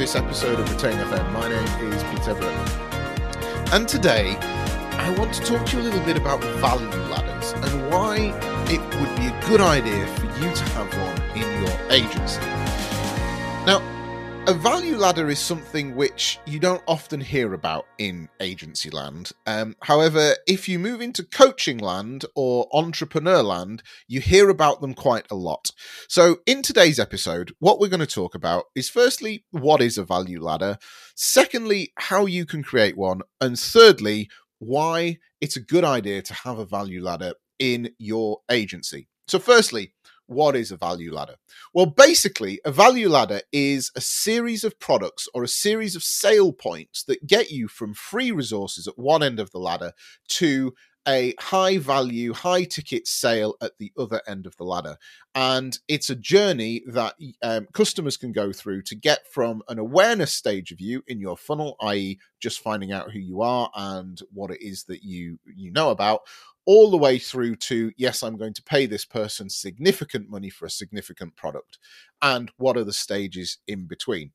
this episode of Retain FM. My name is Pete Everett, and today I want to talk to you a little bit about value ladders and why it would be a good idea for you to have one in your agency. Now, a value ladder is something which you don't often hear about in agency land. However, if you move into coaching land or entrepreneur land, you hear about them quite a lot. So in today's episode, what we're going to talk about is firstly, what is a value ladder? Secondly, how you can create one. And thirdly, why it's a good idea to have a value ladder in your agency. So firstly, what is a value ladder? Well, basically, a value ladder is a series of products or a series of sale points that get you from free resources at one end of the ladder to a high value, high ticket sale at the other end of the ladder. And it's a journey that customers can go through to get from an awareness stage of you in your funnel, i.e. just finding out who you are and what it is that you know about, all the way through to, yes, I'm going to pay this person significant money for a significant product. And what are the stages in between?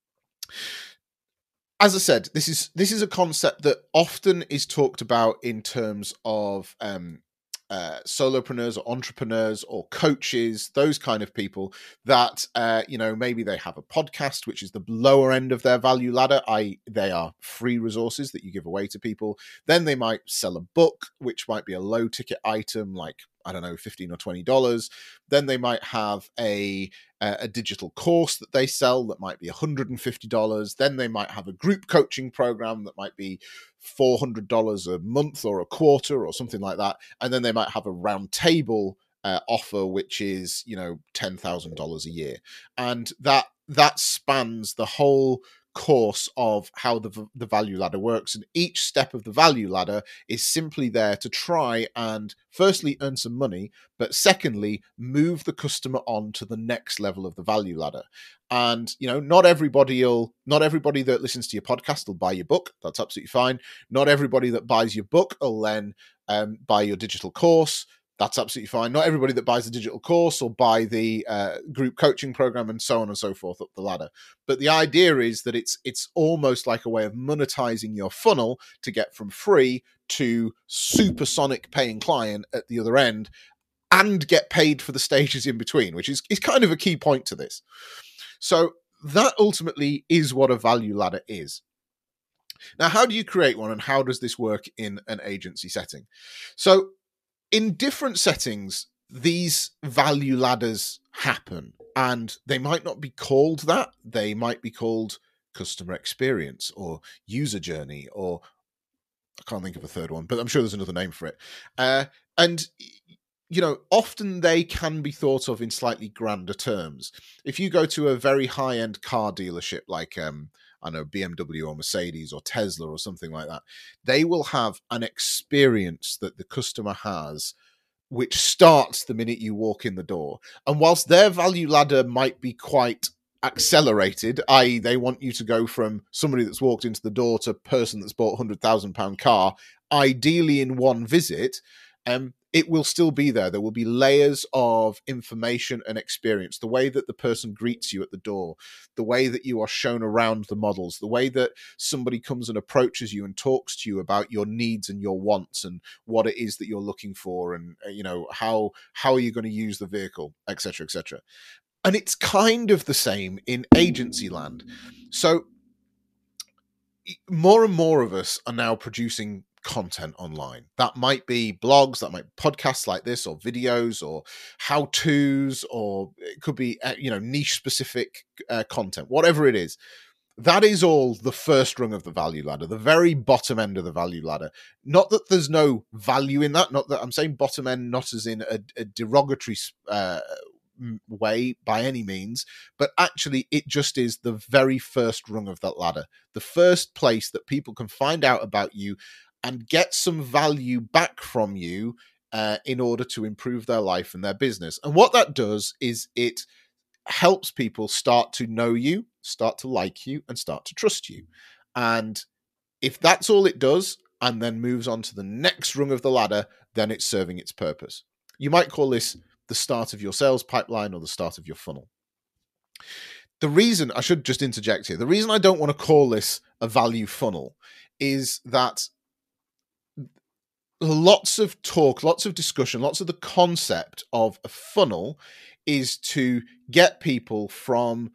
As I said, this is a concept that often is talked about in terms of solopreneurs or entrepreneurs or coaches, those kind of people that, maybe they have a podcast, which is the lower end of their value ladder, they are free resources that you give away to people. Then they might sell a book, which might be a low ticket item, like, I don't know, $15 or $20. Then they might have a digital course that they sell that might be $150. Then they might have a group coaching program that might be $400 a month or a quarter or something like that. And then they might have a round table offer, which is, $10,000 a year. And that spans the whole course of how the value ladder works, and each step of the value ladder is simply there to try and firstly earn some money, but secondly move the customer on to the next level of the value ladder. And not everybody that listens to your podcast will buy your book. That's absolutely fine. Not everybody that buys your book will then buy your digital course. That's absolutely fine. Not everybody that buys the digital course or buy the group coaching program and so on and so forth up the ladder. But the idea is that it's almost like a way of monetizing your funnel to get from free to supersonic paying client at the other end and get paid for the stages in between, which is kind of a key point to this. So that ultimately is what a value ladder is. Now, how do you create one and how does this work in an agency setting? So in different settings, these value ladders happen, and they might not be called that. They might be called customer experience or user journey, or I can't think of a third one, but I'm sure there's another name for it. And often they can be thought of in slightly grander terms. If you go to a very high-end car dealership like I know, BMW or Mercedes or Tesla or something like that, they will have an experience that the customer has which starts the minute you walk in the door. And whilst their value ladder might be quite accelerated, i.e. they want you to go from somebody that's walked into the door to a person that's bought a £100,000 car, ideally in one visit, it will still be there. There will be layers of information and experience. The way that the person greets you at the door, the way that you are shown around the models, the way that somebody comes and approaches you and talks to you about your needs and your wants and what it is that you're looking for, and how are you going to use the vehicle, etc., etc. And it's kind of the same in agency land. So more and more of us are now producing content online. That might be blogs, that might be podcasts like this, or videos, or how-tos, or it could be niche specific content, whatever it is. That is all the first rung of the value ladder, the very bottom end of the value ladder. Not that there's no value in that, not that I'm saying bottom end not as in a derogatory way by any means, but actually it just is the very first rung of that ladder, the first place that people can find out about you and get some value back from you in order to improve their life and their business. And what that does is it helps people start to know you, start to like you, and start to trust you. And if that's all it does, and then moves on to the next rung of the ladder, then it's serving its purpose. You might call this the start of your sales pipeline or the start of your funnel. the reason I should just interject here, the reason I don't want to call this a value funnel is that lots of talk, lots of discussion, lots of the concept of a funnel is to get people from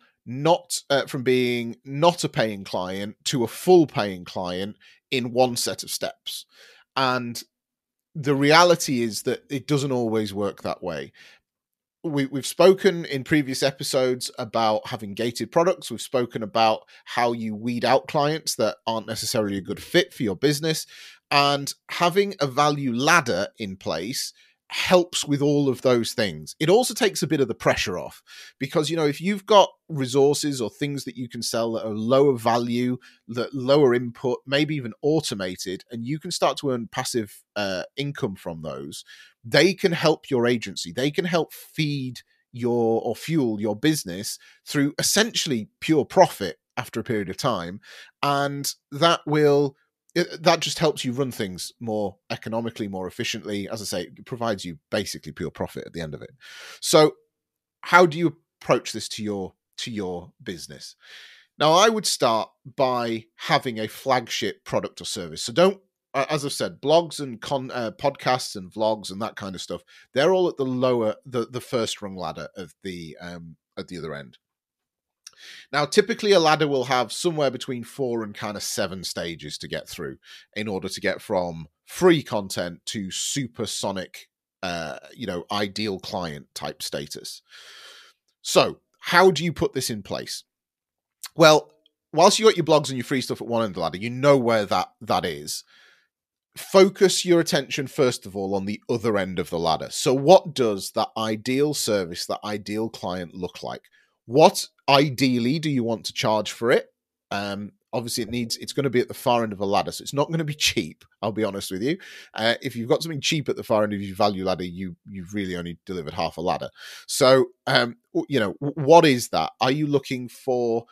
being not a paying client to a full paying client in one set of steps. And the reality is that it doesn't always work that way. We've spoken in previous episodes about having gated products. We've spoken about how you weed out clients that aren't necessarily a good fit for your business. And having a value ladder in place helps with all of those things. It also takes a bit of the pressure off because, if you've got resources or things that you can sell that are lower value, that lower input, maybe even automated, and you can start to earn passive income from those, they can help your agency. They can help feed or fuel your business through essentially pure profit after a period of time. And that just helps you run things more economically, more efficiently. As I say, it provides you basically pure profit at the end of it. So how do you approach this to your business? Now, I would start by having a flagship product or service. So don't, as I've said, blogs and podcasts and vlogs and that kind of stuff, they're all at the first rung ladder of at the other end. Now, typically a ladder will have somewhere between 4 and kind of 7 stages to get through in order to get from free content to supersonic, ideal client type status. So how do you put this in place? Well, whilst you got your blogs and your free stuff at one end of the ladder, you know where that is. Focus your attention, first of all, on the other end of the ladder. So what does that ideal service, that ideal client look like? What ideally do you want to charge for it? Obviously, it's going to be at the far end of a ladder, so it's not going to be cheap. I'll be honest with you. If you've got something cheap at the far end of your value ladder, you've really only delivered half a ladder. So, what is that? Are you looking for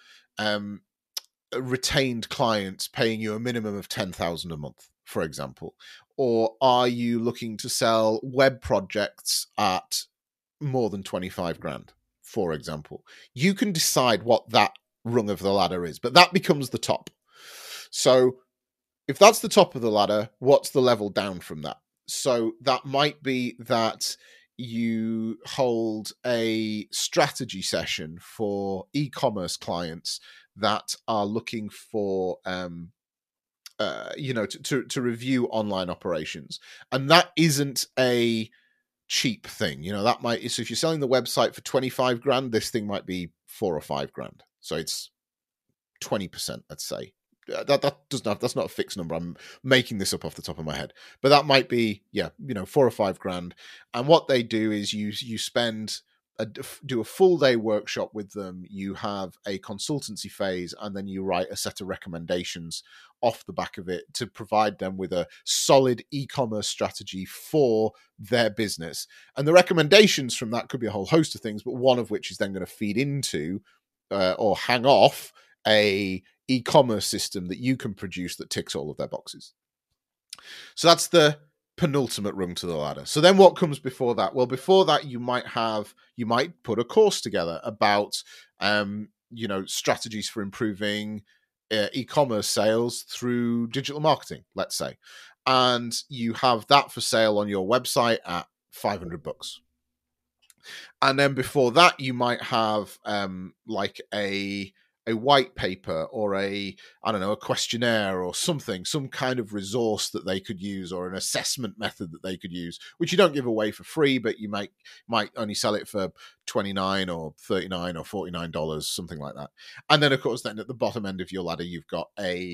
retained clients paying you a minimum of $10,000 a month, for example? Or are you looking to sell web projects at more than 25 grand, for example? You can decide what that rung of the ladder is, but that becomes the top. So if that's the top of the ladder, what's the level down from that? So that might be that you hold a strategy session for e-commerce clients that are looking for to review online operations, and that isn't a cheap thing. That might, so if you're selling the website for 25 grand, this thing might be 4 or 5 grand, so it's 20%, let's say. That's not a fixed number. I'm making this up off the top of my head, but that might be 4 or 5 grand. And what they do is you do a full day workshop with them. You have a consultancy phase, and then you write a set of recommendations off the back of it to provide them with a solid e-commerce strategy for their business. And the recommendations from that could be a whole host of things, but one of which is then going to feed into or hang off a e-commerce system that you can produce that ticks all of their boxes. So that's the penultimate rung to the ladder. So then what comes before that? Well, before that, you might put a course together about strategies for improving e-commerce sales through digital marketing, let's say, and you have that for sale on your website at $500. And then before that, you might have like a white paper or a questionnaire or something, some kind of resource that they could use, or an assessment method that they could use, which you don't give away for free, but you might only sell it for $29 or $39 or $49, something like that. And then, of course, then at the bottom end of your ladder, you've got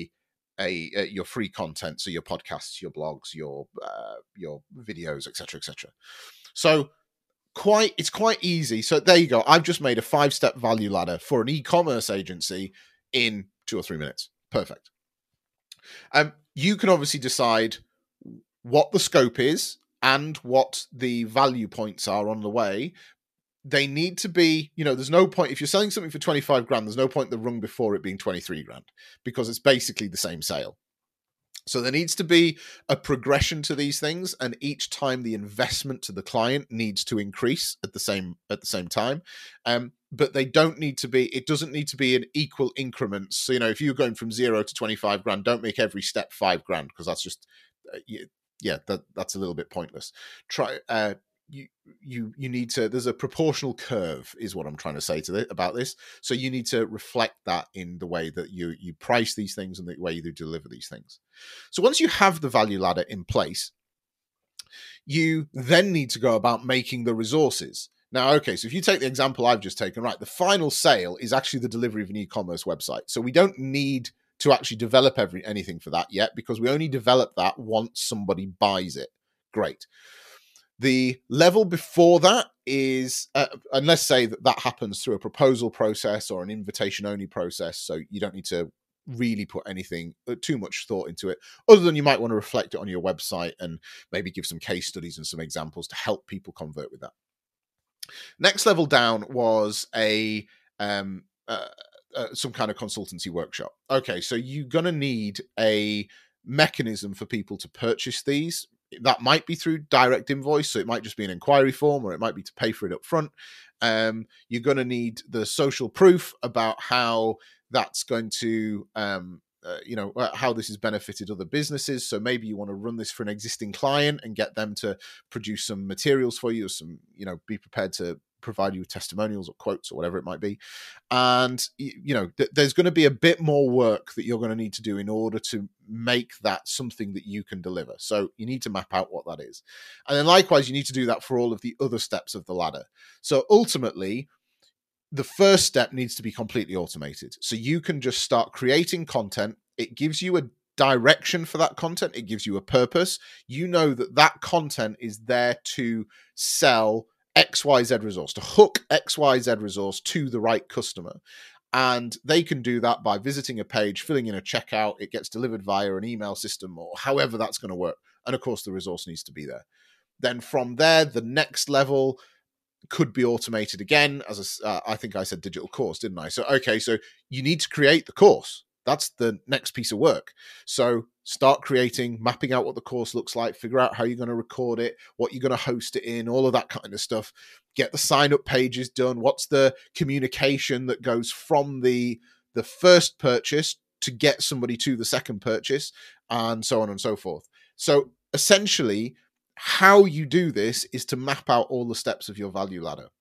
your free content, so your podcasts, your blogs, your videos, etc., etc. So it's quite easy. So there you go. I've just made a 5-step value ladder for an e-commerce agency in 2 or 3 minutes. Perfect. You can obviously decide what the scope is and what the value points are on the way. They need to be, there's no point, if you're selling something for 25 grand, there's no point the rung before it being 23 grand, because it's basically the same sale. So there needs to be a progression to these things, and each time the investment to the client needs to increase at the same time. but they don't need to be, it doesn't need to be in equal increments. So, if you're going from 0 to 25 grand, don't make every step 5 grand, because that's just, that's a little bit pointless. You need to, there's a proportional curve is what I'm trying to say about this. So you need to reflect that in the way that you price these things and the way you deliver these things. So once you have the value ladder in place, you then need to go about making the resources. Now, okay, so if you take the example I've just taken, right, the final sale is actually the delivery of an e-commerce website. So we don't need to actually develop anything for that yet, because we only develop that once somebody buys it. Great. The level before that is, and let's say that happens through a proposal process or an invitation-only process, so you don't need to really put anything, too much thought into it, other than you might want to reflect it on your website and maybe give some case studies and some examples to help people convert with that. Next level down was some kind of consultancy workshop. Okay, so you're going to need a mechanism for people to purchase these. That might be through direct invoice, so it might just be an inquiry form, or it might be to pay for it up front. You're going to need the social proof about how that's going to, how this has benefited other businesses. So maybe you want to run this for an existing client and get them to produce some materials for you, or some, be prepared to provide you with testimonials or quotes or whatever it might be. And, there's going to be a bit more work that you're going to need to do in order to make that something that you can deliver. So you need to map out what that is. And then likewise, you need to do that for all of the other steps of the ladder. So ultimately, the first step needs to be completely automated. So you can just start creating content. It gives you a direction for that content. It gives you a purpose. You know that content is there to sell XYZ resource, to hook XYZ resource to the right customer. And they can do that by visiting a page, filling in a checkout. It gets delivered via an email system, or however that's going to work. And of course, the resource needs to be there. Then from there, the next level could be automated again, as I think I said digital course, didn't I? So, okay, so you need to create the course. That's the next piece of work. So start creating, mapping out what the course looks like, figure out how you're going to record it, what you're going to host it in, all of that kind of stuff. Get the sign-up pages done. What's the communication that goes from the first purchase to get somebody to the second purchase, and so on and so forth. So essentially, how you do this is to map out all the steps of your value ladder.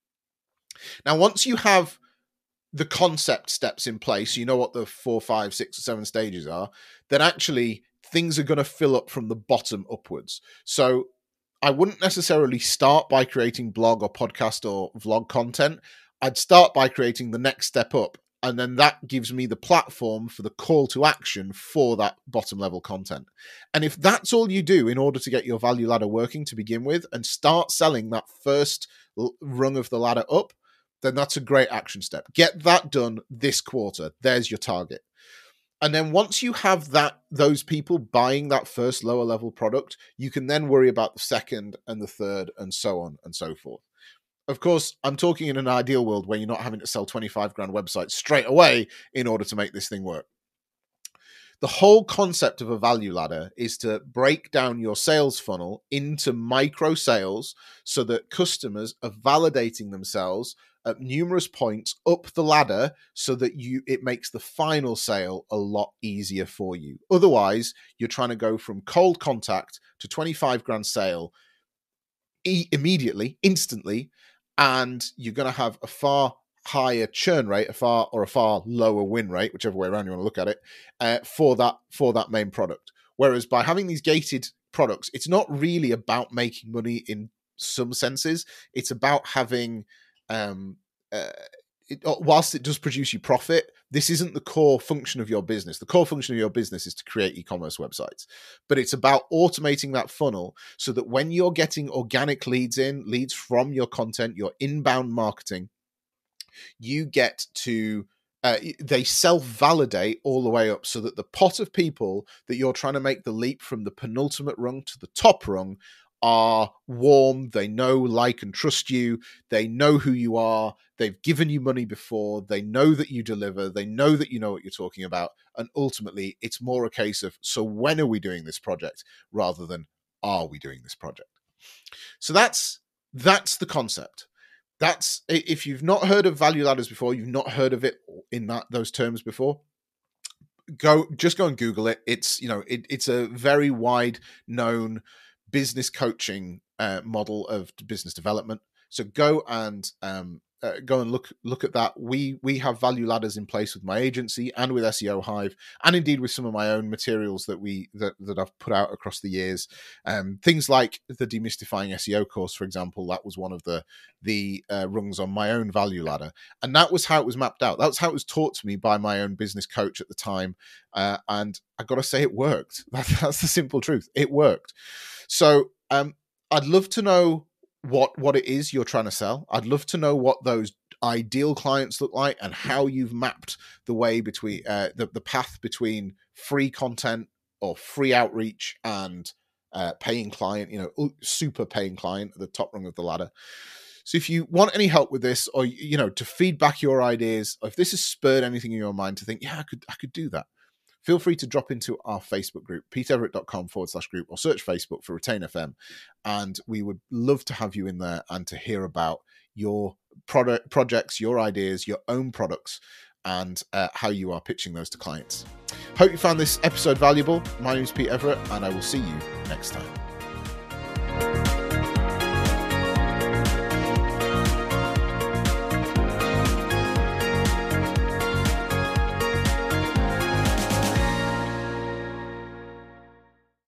Now, once you have the concept steps in place, you know what the 4, 5, 6, or 7 stages are, then actually things are going to fill up from the bottom upwards. So I wouldn't necessarily start by creating blog or podcast or vlog content. I'd start by creating the next step up, and then that gives me the platform for the call to action for that bottom level content. And if that's all you do in order to get your value ladder working to begin with, and start selling that first rung of the ladder up, then that's a great action step. Get that done this quarter. There's your target. And then once you have those people buying that first lower level product, you can then worry about the second and the third, and so on and so forth. Of course, I'm talking in an ideal world where you're not having to sell 25 grand websites straight away in order to make this thing work. The whole concept of a value ladder is to break down your sales funnel into micro sales so that customers are validating themselves at numerous points up the ladder, so that it makes the final sale a lot easier for you. Otherwise, you're trying to go from cold contact to 25 grand sale immediately, instantly, and you're going to have a far higher churn rate, a far lower win rate, whichever way around you want to look at it, for that main product. Whereas by having these gated products, it's not really about making money in some senses. It's about having, whilst it does produce you profit, this isn't the core function of your business. The core function of your business is to create e-commerce websites, but it's about automating that funnel so that when you're getting organic leads from your content, your inbound marketing, you get to, they self-validate all the way up, so that the pot of people that you're trying to make the leap from the penultimate rung to the top rung are warm. They know, like, and trust you. They know who you are. They've given you money before. They know that you deliver. They know that you know what you're talking about. And ultimately, it's more a case of, so when are we doing this project, rather than are we doing this project? So that's the concept. that's, if you've not heard of value ladders before, you've not heard of it in those terms before, go and Google it. It's, it's a very wide known business coaching model of business development. So go and look at that. We have value ladders in place with my agency and with SEO Hive, and indeed with some of my own materials that I've put out across the years. Things like the Demystifying SEO course, for example, that was one of the rungs on my own value ladder, and that was how it was mapped out. That was how it was taught to me by my own business coach at the time, and I got to say, it worked. That's the simple truth. It worked. So I'd love to know what it is you're trying to sell. I'd love to know what those ideal clients look like and how you've mapped the way between the path between free content or free outreach and paying client, super paying client at the top rung of the ladder. So if you want any help with this, or to feedback your ideas, or if this has spurred anything in your mind to think, yeah, I could do that, feel free to drop into our Facebook group, petereverett.com/group, or search Facebook for Retain FM. And we would love to have you in there and to hear about your projects, your ideas, your own products, and how you are pitching those to clients. Hope you found this episode valuable. My name is Pete Everett, and I will see you next time.